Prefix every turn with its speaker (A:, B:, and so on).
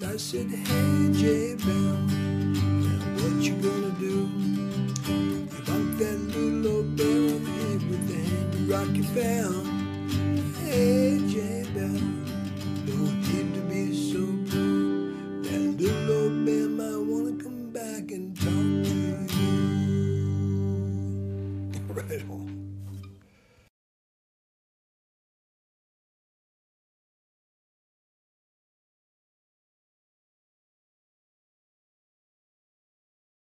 A: I said, hey, J Bell, now what you gonna do? You bump that little old bear on the head with the handy rock you found. Hey, J Bell, don't hit the